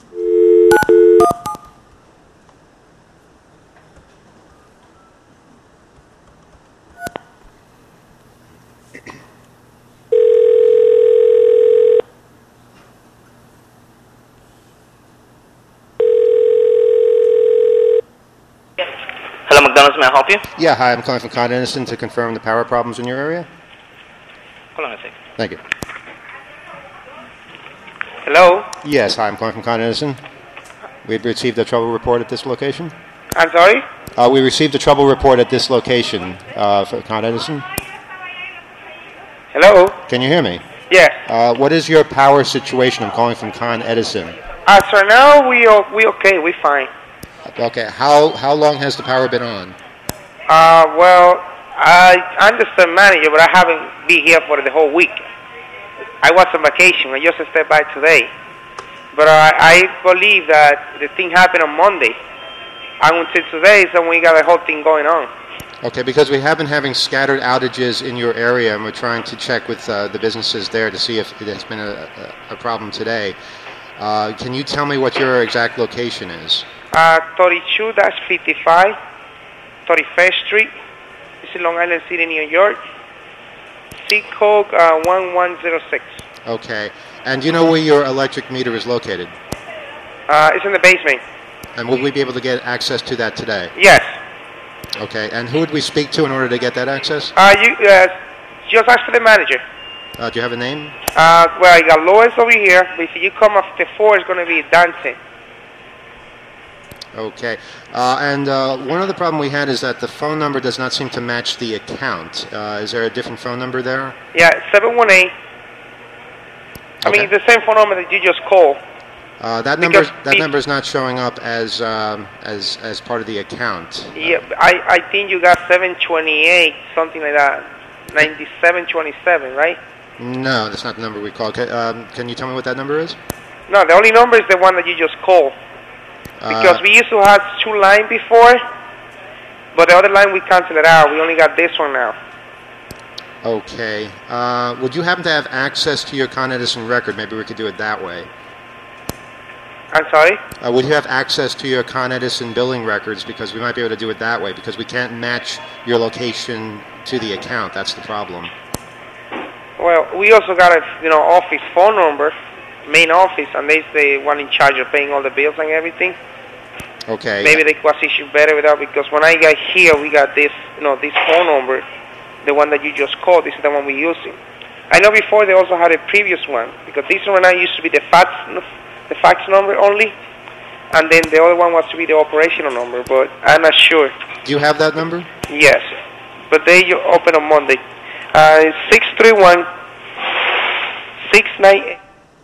S10: Hello, McDonald's. May I help you?
S2: Yeah, hi. I'm calling from Con Edison to confirm the power problems in your area.
S10: Hold on a second.
S2: Thank you.
S10: Hello?
S2: Yes, hi. I'm calling from Con Edison. We've received a trouble report at this location.
S10: I'm sorry?
S2: We received a trouble report at this location for Con Edison.
S10: Hello?
S2: Can you hear me?
S10: Yes.
S2: What is your power situation? I'm calling from Con Edison.
S10: So now we okay. We fine.
S2: Okay. How long has the power been on?
S10: Well, I'm just the manager, but I haven't been here for the whole week. I was on vacation. I just stepped by today. But I believe that the thing happened on Monday. And until today, so we got the whole thing going on.
S2: Okay, because we have been having scattered outages in your area, and we're trying to check with the businesses there to see if it has been a problem today. Can you tell me what your exact location is?
S10: 32-55, 31st Street. This is Long Island City, New York. Zip code 1106.
S2: Okay. And do you know where your electric meter is located?
S10: It's in the basement.
S2: And will we be able to get access to that today?
S10: Yes.
S2: Okay. And who would we speak to in order to get that access?
S10: You just ask for the manager.
S2: Do you have a name?
S10: Well, you got Lois over here, but if you come after 4, it's going to be Dante.
S2: Okay. And one other problem we had is that the phone number does not seem to match the account. Is there a different phone number there?
S10: Yeah, 718. I mean, the same phone number that you just called.
S2: That number is not showing up as part of the account.
S10: Yeah, I think you got 728, something like that. 9727, right?
S2: No, that's not the number we called. Can you tell me what that number is?
S10: No, the only number is the one that you just called. Because we used to have 2 lines before, but the other line we canceled it out. We only got this one now.
S2: Okay. Would you happen to have access to your Con Edison record? Maybe we could do it that way.
S10: I'm sorry?
S2: Would you have access to your Con Edison billing records? Because we might be able to do it that way, because we can't match your location to the account. That's the problem.
S10: Well, we also got a office phone number, main office, and they're the one in charge of paying all the bills and everything.
S2: Okay.
S10: Maybe they could assist you better with that, because when I got here, we got this, this phone number, the one that you just called. This is the one we're using. I know before they also had a previous one, because this one now used to be the fax number only, and then the other one was to be the operational number, but I'm not sure.
S2: Do you have that number?
S10: Yes, but they open on Monday. 631-698.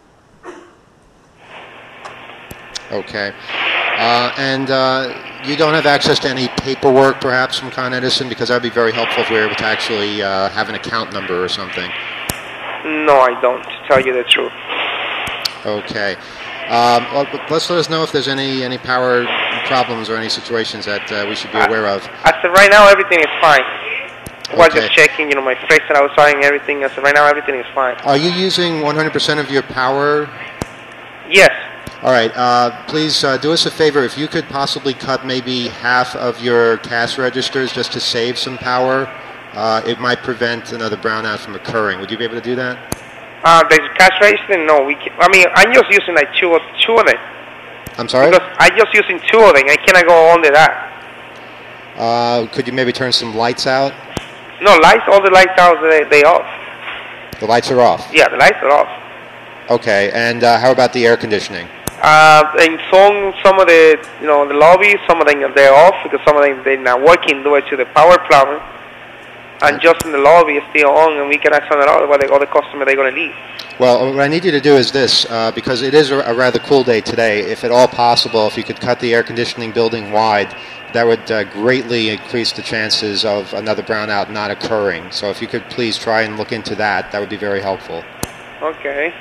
S2: Okay. And you don't have access to any paperwork, perhaps, from Con Edison? Because that would be very helpful if we were able to actually have an account number or something.
S10: No, I don't, to tell you the truth.
S2: Okay.
S7: Well, let's let us know if there's any power problems or any situations that we should be aware of.
S10: As of right now, everything is fine. I was just checking, my freight that I was trying, everything. As of right now, everything is fine.
S7: Are you using 100% of your power?
S10: Yes.
S7: All right. Please do us a favor. If you could possibly cut maybe half of your cash registers just to save some power, it might prevent another brownout from occurring. Would you be able to do that?
S10: The cash register? No. I'm just using like two of them.
S7: I'm sorry?
S10: Because I'm just using two of them. I cannot go under that.
S7: Could you maybe turn some lights out?
S10: No, all the lights out, they off.
S7: The lights are off?
S10: Yeah, the lights are off.
S7: Okay, and how about the air conditioning?
S10: In some of the the lobbies, some of them they're off because some of them they're not working due to the power problem. And just in the lobby it's still on, and we cannot turn it off while the customer they're going to leave.
S7: Well, what I need you to do is this, because it is a rather cool day today. If at all possible, if you could cut the air conditioning building wide, that would greatly increase the chances of another brownout not occurring. So if you could please try and look into that, that would be very helpful.
S10: Okay.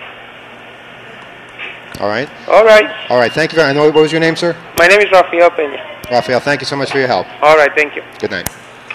S7: All right?
S10: All right.
S7: All right, thank you very much. What was your name, sir?
S10: My name is Rafael Peña.
S7: Rafael, thank you so much for your help.
S10: All right, thank you.
S7: Good night.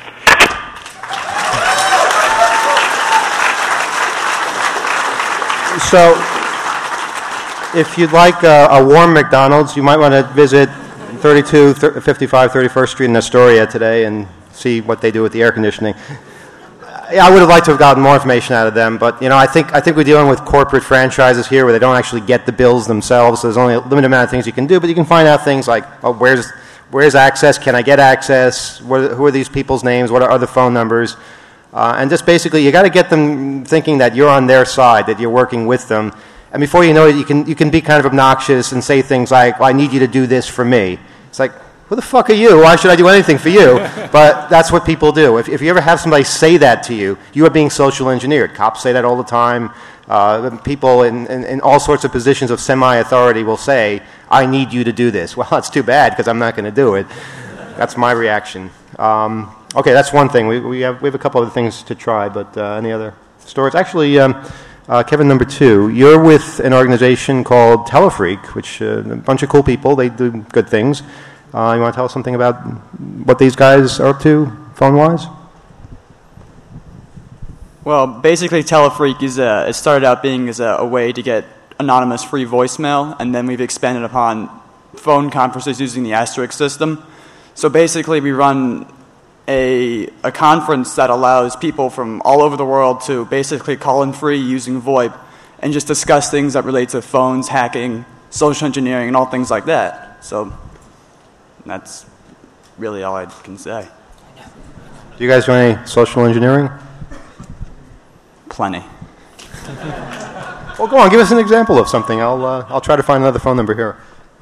S2: So, if you'd like a warm McDonald's, you might want to visit 55 31st Street in Astoria today and see what they do with the air conditioning. I would have liked to have gotten more information out of them, but I think we're dealing with corporate franchises here where they don't actually get the bills themselves. So there's only a limited amount of things you can do, but you can find out things like, where's access? Can I get access? Who are these people's names? What are other phone numbers? And just basically, you got to get them thinking that you're on their side, that you're working with them. And before you know it, you can be kind of obnoxious and say things like, well, I need you to do this for me. It's like, who the fuck are you? Why should I do anything for you? But that's what people do. If you ever have somebody say that to you, you are being social engineered. Cops say that all the time. People in all sorts of positions of semi-authority will say, I need you to do this. Well, that's too bad because I'm not going to do it. That's my reaction. Okay, that's one thing. We have a couple other things to try, but any other stories? Actually, Kevin, number 2, you're with an organization called Telefreak, which a bunch of cool people. They do good things. You want to tell us something about what these guys are up to, phone-wise?
S5: Well, basically, Telefreak it started out being as a way to get anonymous free voicemail, and then we've expanded upon phone conferences using the Asterisk system. So basically, we run a conference that allows people from all over the world to basically call in free using VoIP and just discuss things that relate to phones, hacking, social engineering, and all things like that. So that's really all I can say.
S2: Do you guys do any social engineering?
S5: Plenty.
S2: Well, go on. Give us an example of something. I'll try to find another phone number here.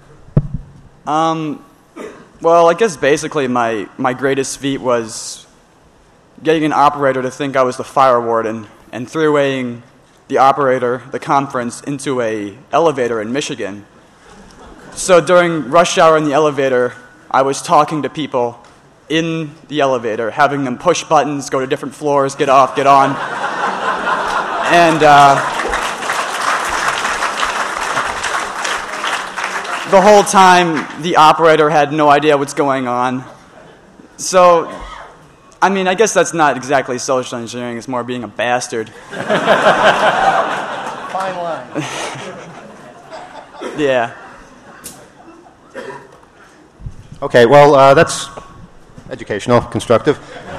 S5: Well, I guess basically my greatest feat was getting an operator to think I was the fire warden and three-waying the operator, the conference, into a elevator in Michigan. So during rush hour in the elevator, I was talking to people in the elevator, having them push buttons, go to different floors, get off, get on. And the whole time, the operator had no idea what's going on. So, I mean, I guess that's not exactly social engineering. It's more being a bastard.
S9: Fine line.
S5: Yeah.
S2: Okay, well, that's educational, constructive.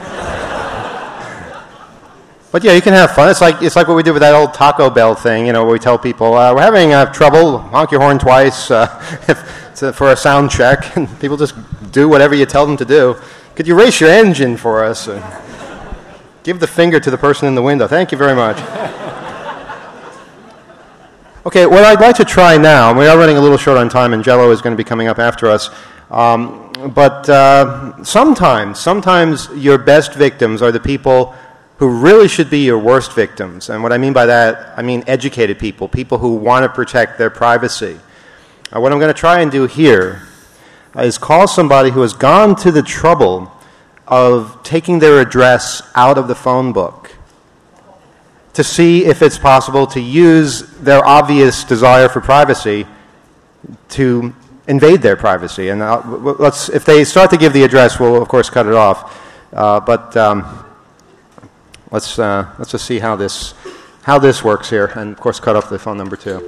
S2: But yeah, you can have fun. It's like what we did with that old Taco Bell thing, where we tell people we're having trouble. Honk your horn twice for a sound check, and people just do whatever you tell them to do. Could you race your engine for us? Give the finger to the person in the window. Thank you very much. Okay, what I'd like to try now. We are running a little short on time, and Jello is going to be coming up after us. But sometimes your best victims are the people who really should be your worst victims. And what I mean by that, I mean educated people, people who want to protect their privacy. What I'm going to try and do here is call somebody who has gone to the trouble of taking their address out of the phone book to see if it's possible to use their obvious desire for privacy to invade their privacy. And if they start to give the address, we'll of course cut it off. But let's just see how this works here, and of course cut off the phone number too.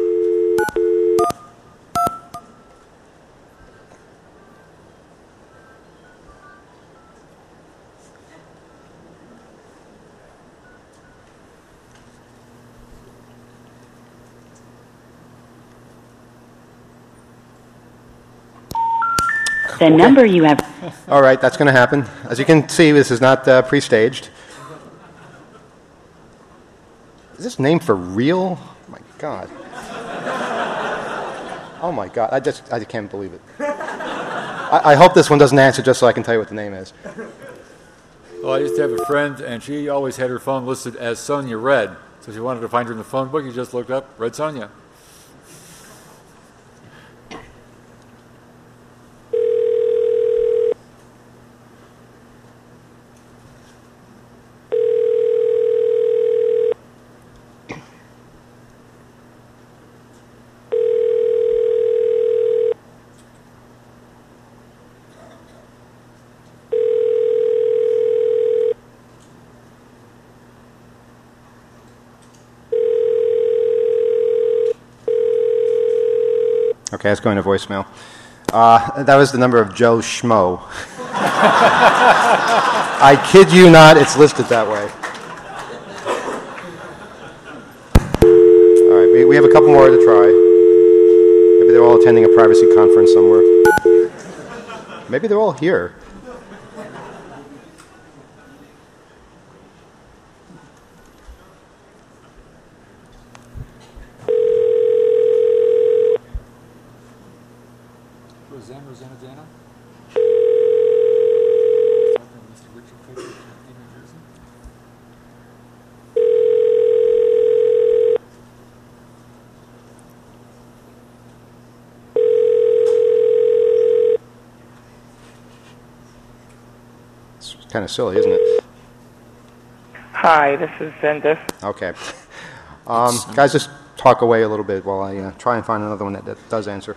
S11: The number you have.
S2: All right, that's going to happen. As you can see, this is not pre-staged. Is this name for real? Oh my God. Oh my God, I can't believe it. I hope this one doesn't answer just so I can tell you what the name is.
S3: Well, I used to have a friend, and she always had her phone listed as Sonia Red. So if you wanted to find her in the phone book, you just looked up Red Sonia.
S2: Okay, it's going to voicemail. That was the number of Joe Schmo. I kid you not, it's listed that way. All right, we have a couple more to try. Maybe they're all attending a privacy conference somewhere. Maybe they're all here. Kind of silly, isn't it?
S10: Hi, this is Zinda.
S2: Okay. Guys, just talk away a little bit while I try and find another one that does answer.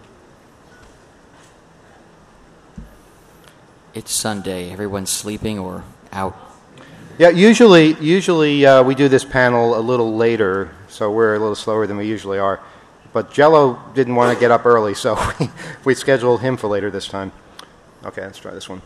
S6: It's Sunday. Everyone's sleeping or out.
S2: Yeah, usually we do this panel a little later, so we're a little slower than we usually are. But Jello didn't want to get up early, so we scheduled him for later this time. Okay, let's try this one.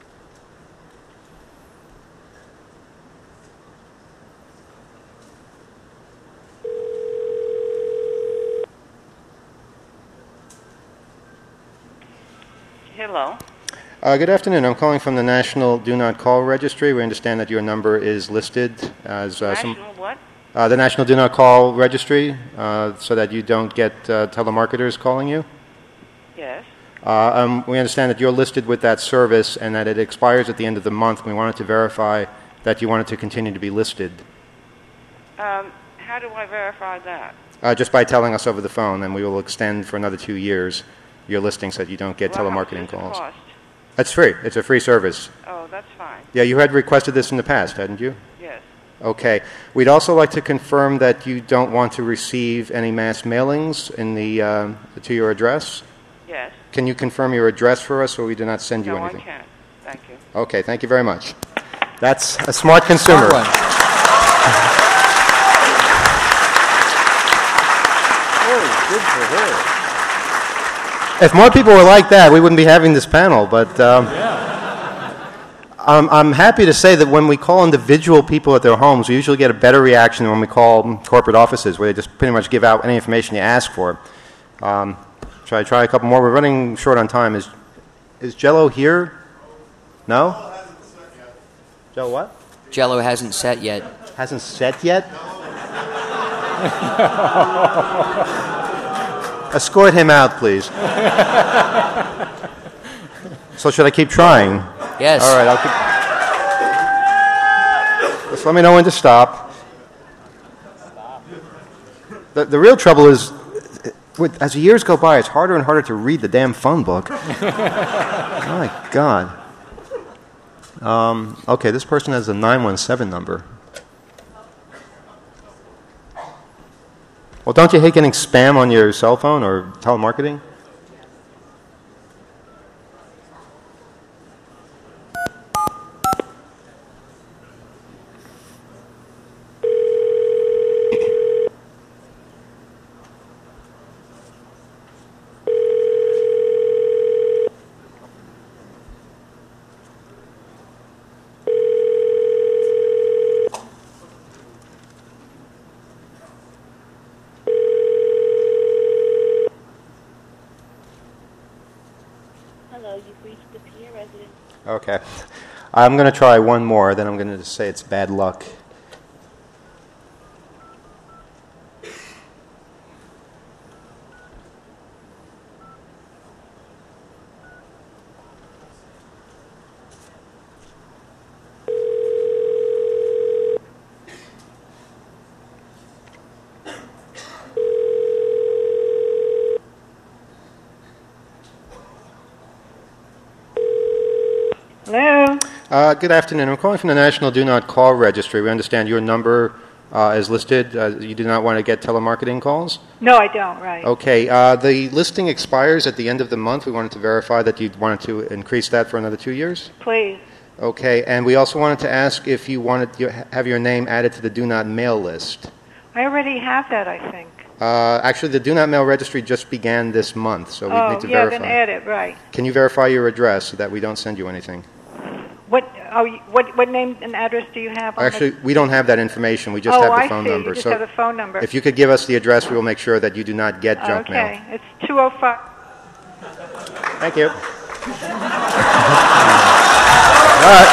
S8: Hello.
S2: Good afternoon. I'm calling from the National Do Not Call Registry. We understand that your number is listed as
S8: National what?
S2: The National Do Not Call Registry, so that you don't get telemarketers calling you.
S8: Yes.
S2: We understand that you're listed with that service and that it expires at the end of the month. We wanted to verify that you wanted to continue to be listed.
S8: How do I verify that?
S2: Just by telling us over the phone, and we will extend for another 2 years your listing so that you don't get telemarketing calls.
S8: Cost?
S2: That's free. It's a free service.
S8: Oh, that's fine.
S2: Yeah, you had requested this in the past, hadn't you?
S8: Yes.
S2: Okay. We'd also like to confirm that you don't want to receive any mass mailings in the to your address.
S8: Yes.
S2: Can you confirm your address for us, so we do not send you anything?
S8: No, I can't. Thank you.
S2: Okay. Thank you very much. That's a smart consumer.
S3: Smart one. Oh, good for her.
S2: If more people were like that, we wouldn't be having this panel. But I'm happy to say that when we call individual people at their homes, we usually get a better reaction than when we call corporate offices, where they just pretty much give out any information you ask for. Should I try a couple more? We're running short on time. Is Jello here? No? Jello what?
S6: Jello hasn't set yet.
S2: Hasn't set yet? Escort him out, please. So should I keep trying?
S6: Yes.
S2: All right, just let me know when to stop. The real trouble is, as the years go by, it's harder and harder to read the damn phone book. My God. Okay, this person has a 917 number. Well, don't you hate getting spam on your cell phone or telemarketing? Okay. I'm going to try one more, then I'm going to say it's bad luck.
S8: Hello?
S2: Good afternoon. I'm calling from the National Do Not Call Registry. We understand your number is listed. You do not want to get telemarketing calls?
S8: No, I don't, right.
S2: Okay. The listing expires at the end of the month. We wanted to verify that you wanted to increase that for another 2 years?
S8: Please.
S2: Okay. And we also wanted to ask if you wanted to have your name added to the Do Not Mail list.
S8: I already have that, I think.
S2: Actually, the Do Not Mail registry just began this month, so we need to verify.
S8: Then add it, right.
S2: Can you verify your address so that we don't send you anything?
S8: What name and address do you have?
S2: Actually, we don't have that information. We just have the phone number.
S8: You just have the phone number.
S2: If you could give us the address, we will make sure that you do not get junk mail.
S8: Okay, it's 205.
S2: Thank you. All right.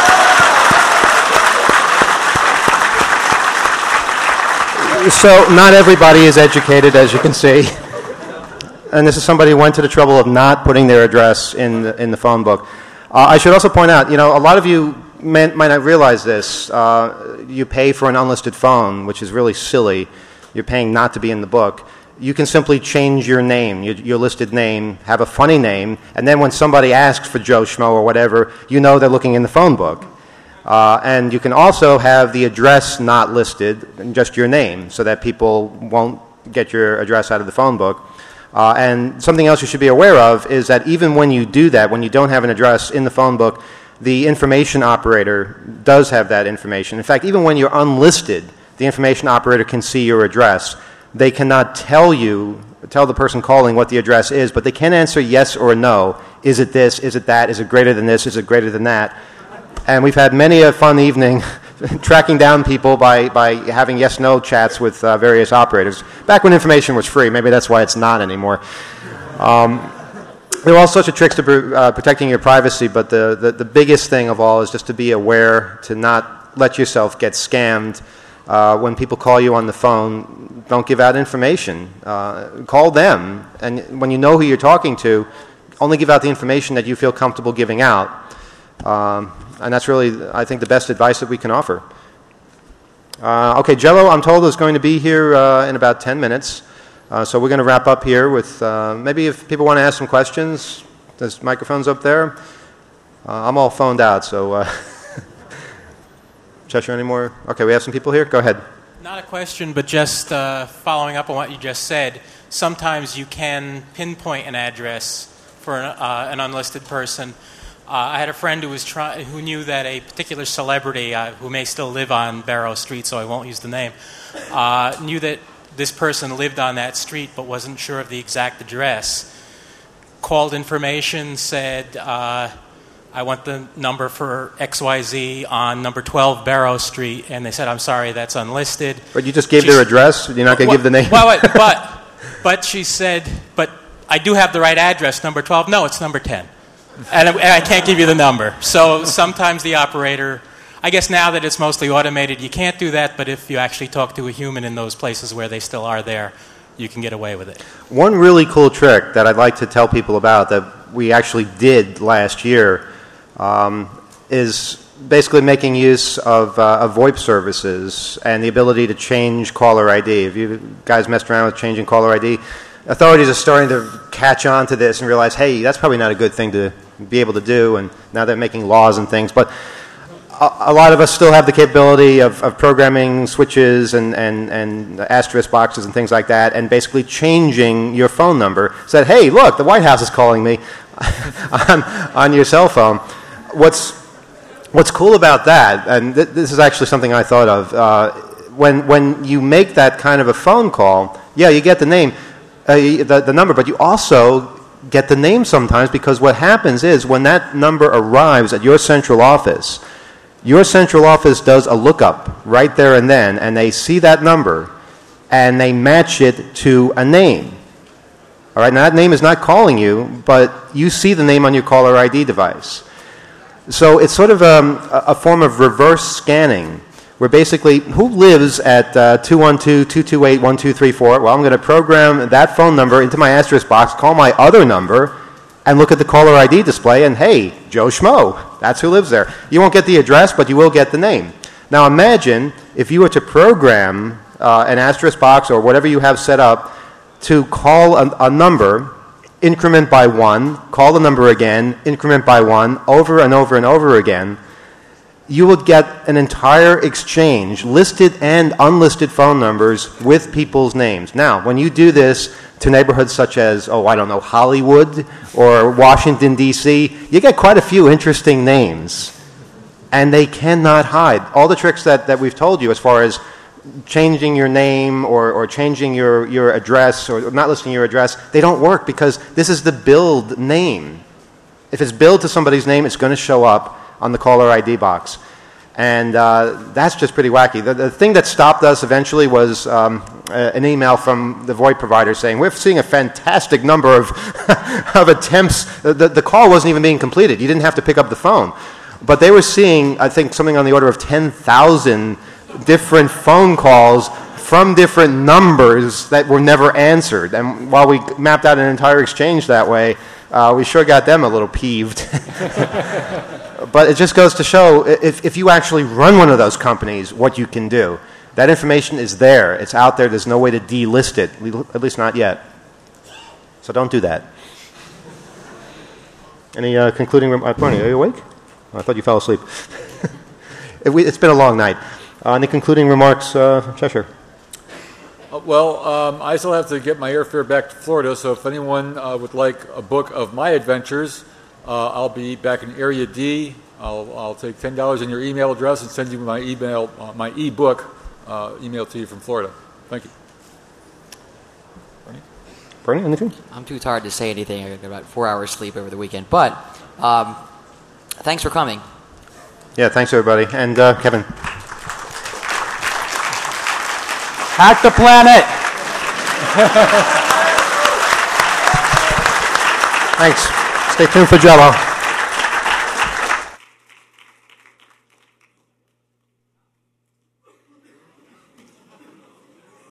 S2: So not everybody is educated, as you can see. And this is somebody who went to the trouble of not putting their address in the phone book. I should also point out, a lot of you might not realize this. You pay for an unlisted phone, which is really silly. You're paying not to be in the book. You can simply change your name, your listed name, have a funny name, and then when somebody asks for Joe Schmo or whatever, you know they're looking in the phone book. And you can also have the address not listed, just your name, so that people won't get your address out of the phone book. And something else you should be aware of is that even when you do that, when you don't have an address in the phone book, the information operator does have that information. In fact, even when you're unlisted, the information operator can see your address. They cannot tell the person calling what the address is, but they can answer yes or no. Is it this? Is it that? Is it greater than this? Is it greater than that? And we've had many a fun evening tracking down people by having yes-no chats with various operators. Back when information was free. Maybe that's why it's not anymore. There are all sorts of tricks to protecting your privacy, but the biggest thing of all is just to be aware, to not let yourself get scammed. When people call you on the phone, don't give out information. Call them, and when you know who you're talking to, only give out the information that you feel comfortable giving out. And that's really, I think, the best advice that we can offer. Okay, Jello, I'm told, is going to be here in about 10 minutes. So we're going to wrap up here with maybe if people want to ask some questions. There's microphones up there. I'm all phoned out, so Cheshire, any more? Okay, we have some people here. Go ahead.
S11: Not a question, but just following up on what you just said. Sometimes you can pinpoint an address for an unlisted person. I had a friend who knew that a particular celebrity, who may still live on Barrow Street, so I won't use the name, knew that this person lived on that street but wasn't sure of the exact address. Called information, said, I want the number for XYZ on number 12 Barrow Street, and they said, I'm sorry, that's unlisted.
S2: But you just gave their address? You're not going to give the name?
S11: But she said, but I do have the right address, number 12. No, it's number 10. And I can't give you the number. So sometimes the operator, I guess now that it's mostly automated, you can't do that, but if you actually talk to a human in those places where they still are there, you can get away with it. One
S2: really cool trick that I'd like to tell people about that we actually did last year is basically making use of VoIP services and the ability to change caller ID. If you guys messed around with changing caller ID, authorities are starting to catch on to this and realize, hey, that's probably not a good thing to be able to do, and now they're making laws and things. But a lot of us still have the capability of programming switches and asterisk boxes and things like that, and basically changing your phone number. Said, hey, look, the White House is calling me on your cell phone. What's cool about that, and this is actually something I thought of, when you make that kind of a phone call, yeah, you get the name, the number, but you also get the name sometimes, because what happens is when that number arrives at your central office does a lookup right there and then, and they see that number, and they match it to a name. All right, now that name is not calling you, but you see the name on your caller ID device. So it's sort of a form of reverse scanning, where basically, who lives at 212-228-1234? Well, I'm going to program that phone number into my asterisk box, call my other number, and look at the caller ID display, and hey, Joe Schmo, that's who lives there. You won't get the address, but you will get the name. Now imagine if you were to program an asterisk box or whatever you have set up to call a number, increment by 1, call the number again, increment by 1, over and over and over again. You would get an entire exchange, listed and unlisted phone numbers with people's names. Now, when you do this to neighborhoods such as, Hollywood or Washington, D.C., you get quite a few interesting names. And they cannot hide. All the tricks that we've told you as far as changing your name or changing your address or not listing your address, they don't work because this is the billed name. If it's billed to somebody's name, it's going to show up on the caller ID box. And that's just pretty wacky. The thing that stopped us eventually was an email from the VoIP provider saying, we're seeing a fantastic number of, of attempts. The call wasn't even being completed. You didn't have to pick up the phone. But they were seeing, I think, something on the order of 10,000 different phone calls from different numbers that were never answered. And while we mapped out an entire exchange that way, we sure got them a little peeved. But it just goes to show, if you actually run one of those companies, what you can do. That information is there. It's out there. There's no way to delist it, at least not yet. So don't do that. Any concluding remarks? Barney, are you awake? Oh, I thought you fell asleep. It's been a long night. Any concluding remarks, Cheshire?
S3: Well, I still have to get my airfare back to Florida, so if anyone would like a book of my adventures, I'll be back in Area D. I'll take $10 in your email address and send you my email, my e-book email to you from Florida. Thank you.
S2: Bernie, anything?
S6: I'm too tired to say anything. I got about 4 hours sleep over the weekend. But thanks for coming.
S2: Yeah, thanks everybody. And Kevin.
S5: Hack the planet!
S2: Thanks. Stay tuned for Jell-O.